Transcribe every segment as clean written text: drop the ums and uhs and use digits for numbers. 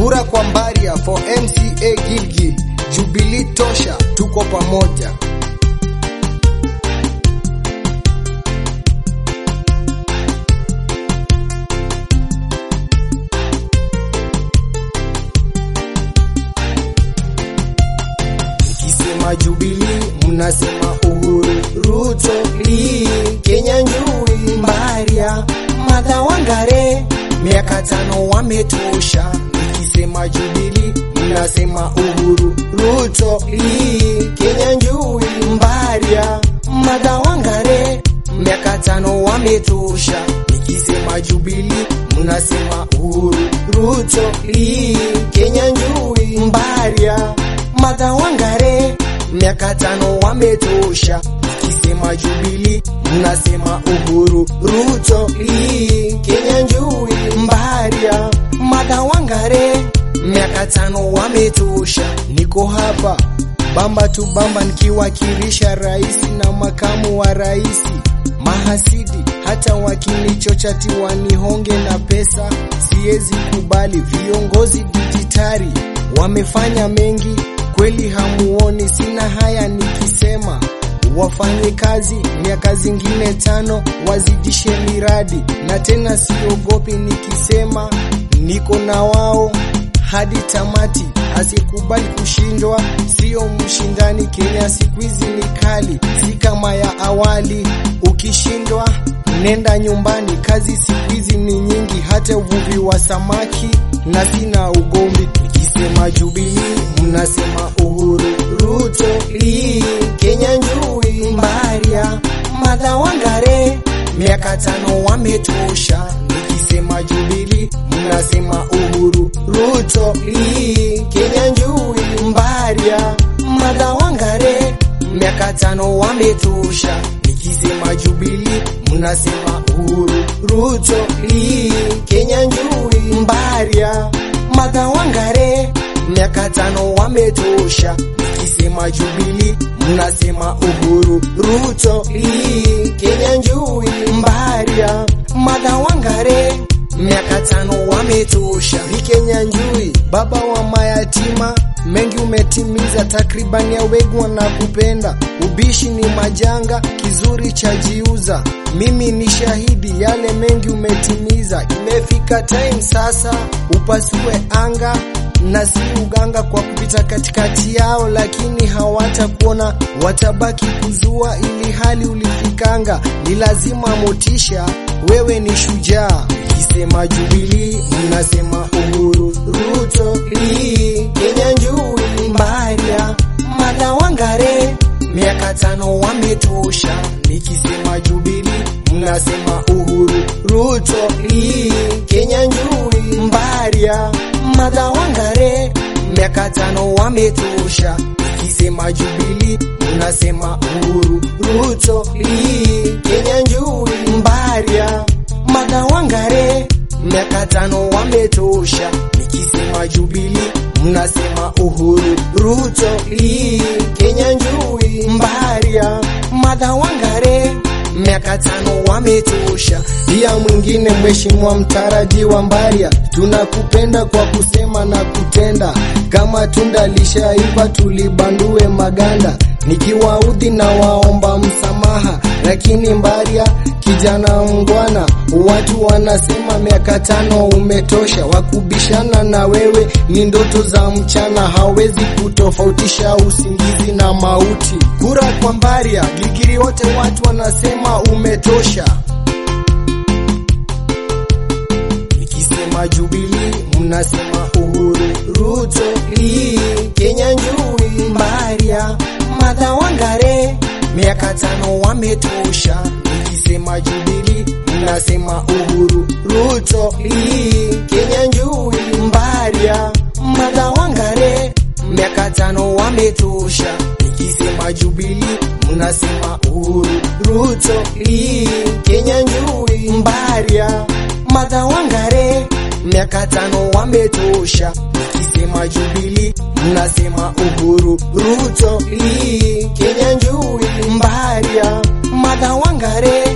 Kura kwa Mbaria for MCA Gilgil. Jubilee tosha, tuko pamoja. Nikisema Jubilee mnasema Uhuru, Ruto, Lee, Kenya Njui, Mbaria, Martha Wangare, miaka 5 wametosha. Nikisema Jubilee mnasema Uhuru, Ruto, Lee, Kenya Njui, Mbaria, Martha Wangare, miaka 5 wametosha. Nikisema Jubilee mnasema Uhuru, Ruto, Lee, Kenya Njui, Mbaria, Martha Wangare, miaka 5 wametosha. Nikisema Jubilee mnasema Uhuru, Ruto, Lee, Kenya Njui, Mbaria, Martha Wangare, miaka 5 wametosha. Niko hapa bamba tu bamba nikiwakilisha rais na makamu wa rais. Mahasidi hata wakinichochati wanihonge na pesa, siwezi kubali. Viongozi dijitari wamefanya mengi, kweli hamuoni? Sina haya nikisema wafanye kazi miaka zingine 5 wazidishe miradi, na tena siogopi nikisema niko na wao hadi tamati. Asikubali kushindwa, sio mshindani. Kenya siku hizi ni kali, si kama ya awali. Ukishindwa nenda nyumbani, kazi siku hizi ni nyingi, hata uvuvi wa samaki na sina ugombi. Nikisema Jubilee mnasema Uhuru, Ruto, Lee, Kenya Njui, Mbaria, Martha Wangare, miaka 5 wametosha. Nikisema Jubilee mnasema Uhuru, Ruto, Lee, Kenya Njui, Mbaria, Martha Wangare, miaka 5 wametosha. Nikisema Jubilee mnasema Uhuru, Ruto, Lee, Kenya Njui, Mbaria, Martha Wangare, miaka 5 wametosha. Nikisema Jubilee mnasema Uhuru, Ruto, Lee, Kenya Njui, Mbaria, Martha Wangare, miaka 5 wametosha. Kenya Njui, baba wa mayatima, mengi umetimiza, takribani ya wengi wanakupenda. Ubishi ni majanga, kizuri cha jiuza. Mimi ni shahidi, yale mengi umetimiza. Imefika time sasa upasue anga na si uganga kwa kupita katikati yao, lakini hawatakuona, watabaki kuzua ili hali ulifikanga. Ni lazima motisha, wewe ni shujaa. Nikisema Jubilee mnasema Uhuru, Ruto, Lee, Kenya Njui, Mbaria, Martha Wangare, miaka 5 wametosha. Nikisema Jubilee mnasema Uhuru, Ruto, Lee, Kenya Njui, Mbaria, Martha Wangare, miaka 5 wametosha. Nikisema Jubilee mnasema Uhuru, Ruto, Lee, Kenya Njui, Mbaria, Martha Wangare, miaka 5 wametosha. Nikisema Jubilee mnasema Uhuru, Ruto, Lee, Kenya Njui, Mbaria, Martha Wangare, miaka 5 wametosha. Pia mwingine mheshimiwa mtarajiwa Mbaria, tunakupenda kwa kusema na kutenda. Kama tunda lishaiva tulibandue maganda. Nikiwaudhi na waomba msamaha, lakini Mbaria kijana mngwana. Watu wanasema miaka 5 umetosha. Wakubishana na wewe ni ndoto za mchana, hawezi kutofautisha usingizi na mauti. Kura kwa Mbaria, Gilgil wote watu wanasema umetosha. Nikisema Jubilee mnasema Uhuru, Ruto, Lee, Kenya Njui, Mbaria, Martha Wangare, miaka 5 wametosha. Nikisema Jubilee mnasema Uhuru, Ruto, Lee, Kenya Njui, Mbaria, Martha Wangare, miaka 5 wametosha. Nikisema Jubilee mnasema Uhuru, Ruto, Lee, Kenya Njui, Mbaria, Martha Wangare, miaka 5 wametosha. Nikisema Jubilee mnasema Uhuru, Ruto, Lee, Kenya Njui, Mbaria, Martha Wangare,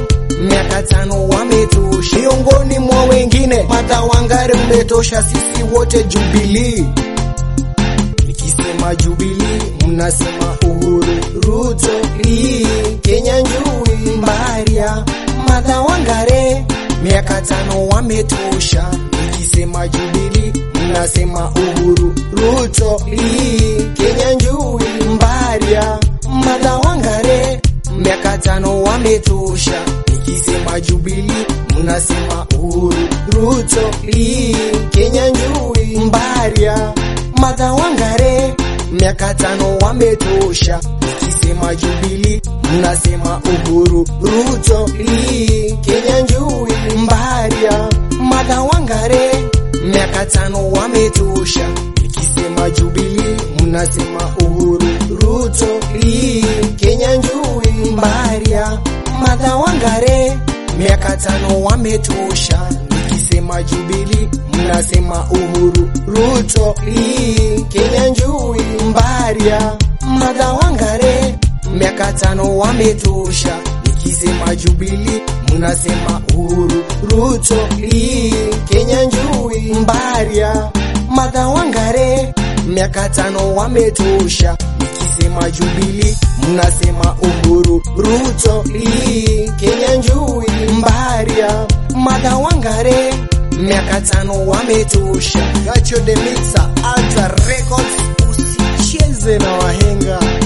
miaka 5 wametosha. Miongoni mwa wengine Martha Wangari umetosha, sisi wote Jubilee. Nikisema Jubilee mnasema Uhuru, Ruto, Lee, Kenya Njui, Mbaria, Martha Wangari miaka 5 wametosha. Nikisema Jubilee mnasema Uhuru, Ruto, Lee, Kenya Njui, Mbaria, Martha Wangari miaka 5 wametosha. Nikisema Jubilee mnasema Uhuru, Ruto, Lee, Kenya Njui, Mbaria, Martha Wangari miaka 5 wametosha. Nikisema Jubilee mnasema Uhuru, Ruto, Lee, Kenya Njui, Mbaria, Martha Wangari miaka 5 wametosha. Nikisema Jubilee mnasema Uhuru, Ruto, Lee, Kenya Njui, Mbaria, Martha Wangari miaka 5 wametosha. Nikisema Jubilee mnasema Uhuru, Ruto, Lee, Kenya Njui, Mbaria, Martha Wangari miaka 5 wametosha. Nikisema Jubilee mnasema Uhuru, Ruto, Lee, Kenya Njui, Mbaria, Martha Wangari miaka 5 wametosha. Nikisema Jubilee mnasema Uhuru, Ruto, Lee, Kenya Njui, Mbaria, Martha Wangari miaka 5 wametosha. Gacho the Mixer, Ultra Records, usicheze na wahenga.